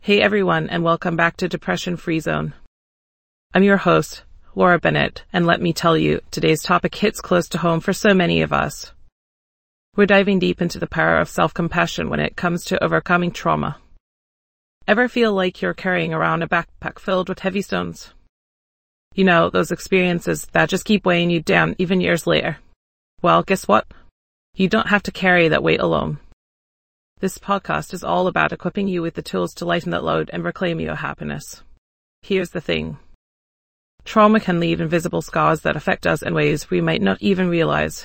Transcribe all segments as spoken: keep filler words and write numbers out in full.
Hey everyone, and welcome back to Depression Free Zone. I'm your host, Laura Bennett, and let me tell you, today's topic hits close to home for so many of us. We're diving deep into the power of self-compassion when it comes to overcoming trauma. Ever feel like you're carrying around a backpack filled with heavy stones? You know, those experiences that just keep weighing you down even years later. Well, guess what? You don't have to carry that weight alone. This podcast is all about equipping you with the tools to lighten that load and reclaim your happiness. Here's the thing. Trauma can leave invisible scars that affect us in ways we might not even realize.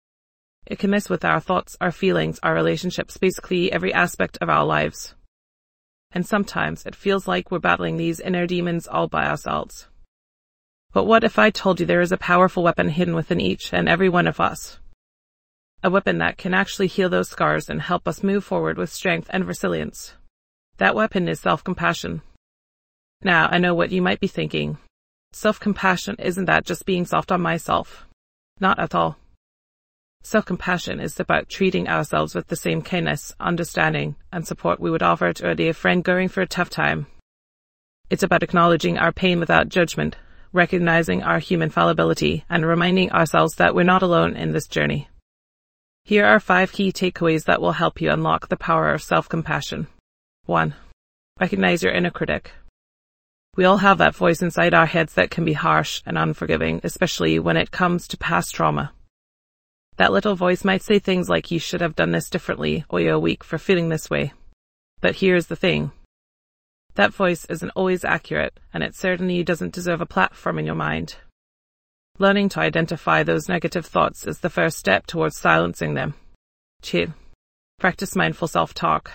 It can mess with our thoughts, our feelings, our relationships, basically every aspect of our lives. And sometimes it feels like we're battling these inner demons all by ourselves. But what if I told you there is a powerful weapon hidden within each and every one of us? A weapon that can actually heal those scars and help us move forward with strength and resilience. That weapon is self-compassion. Now, I know what you might be thinking. Self-compassion, isn't that just being soft on myself? Not at all. Self-compassion is about treating ourselves with the same kindness, understanding, and support we would offer to a dear friend going through a tough time. It's about acknowledging our pain without judgment, recognizing our human fallibility, and reminding ourselves that we're not alone in this journey. Here are five key takeaways that will help you unlock the power of self-compassion. One. Recognize your inner critic. We all have that voice inside our heads that can be harsh and unforgiving, especially when it comes to past trauma. That little voice might say things like you should have done this differently or you're weak for feeling this way. But here's the thing. That voice isn't always accurate, and it certainly doesn't deserve a platform in your mind. Learning to identify those negative thoughts is the first step towards silencing them. Two. Practice mindful self-talk.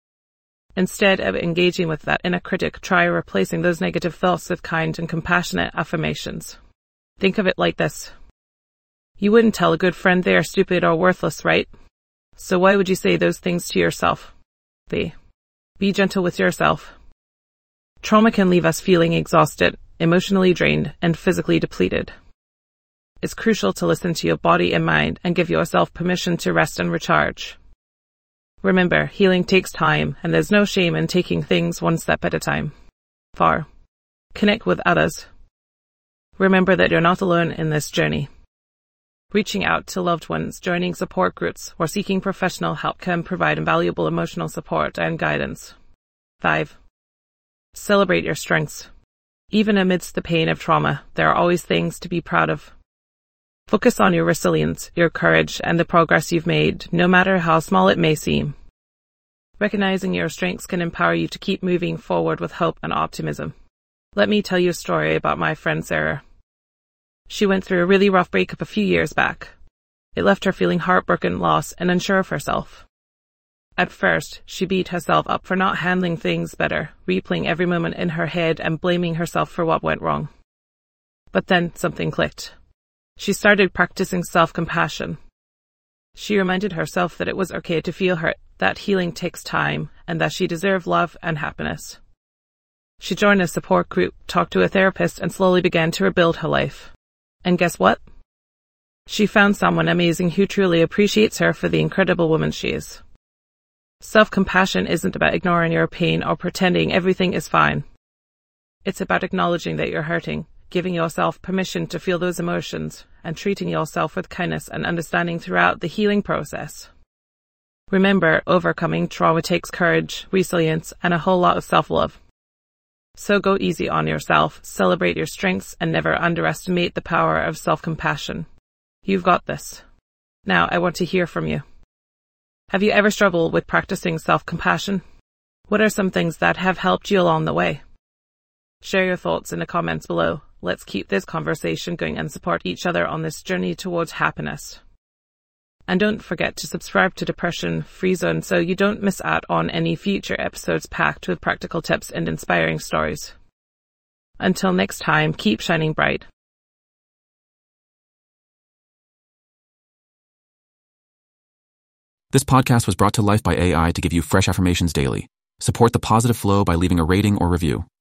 Instead of engaging with that inner critic, try replacing those negative thoughts with kind and compassionate affirmations. Think of it like this. You wouldn't tell a good friend they are stupid or worthless, right? So why would you say those things to yourself? Three. Be gentle with yourself. Trauma can leave us feeling exhausted, emotionally drained, and physically depleted. It's crucial to listen to your body and mind and give yourself permission to rest and recharge. Remember, healing takes time, and there's no shame in taking things one step at a time. Four. Connect with others. Remember that you're not alone in this journey. Reaching out to loved ones, joining support groups, or seeking professional help can provide invaluable emotional support and guidance. Five. Celebrate your strengths. Even amidst the pain of trauma, there are always things to be proud of. Focus on your resilience, your courage, and the progress you've made, no matter how small it may seem. Recognizing your strengths can empower you to keep moving forward with hope and optimism. Let me tell you a story about my friend Sarah. She went through a really rough breakup a few years back. It left her feeling heartbroken, lost, and unsure of herself. At first, she beat herself up for not handling things better, replaying every moment in her head and blaming herself for what went wrong. But then something clicked. She started practicing self-compassion. She reminded herself that it was okay to feel hurt, that healing takes time, and that she deserved love and happiness. She joined a support group, talked to a therapist, and slowly began to rebuild her life. And guess what? She found someone amazing who truly appreciates her for the incredible woman she is. Self-compassion isn't about ignoring your pain or pretending everything is fine. It's about acknowledging that you're hurting, giving yourself permission to feel those emotions, and treating yourself with kindness and understanding throughout the healing process. Remember, overcoming trauma takes courage, resilience, and a whole lot of self-love. So go easy on yourself, celebrate your strengths, and never underestimate the power of self-compassion. You've got this. Now, I want to hear from you. Have you ever struggled with practicing self-compassion? What are some things that have helped you along the way? Share your thoughts in the comments below. Let's keep this conversation going and support each other on this journey towards happiness. And don't forget to subscribe to Depression Free Zone so you don't miss out on any future episodes packed with practical tips and inspiring stories. Until next time, keep shining bright. This podcast was brought to life by A I to give you fresh affirmations daily. Support the positive flow by leaving a rating or review.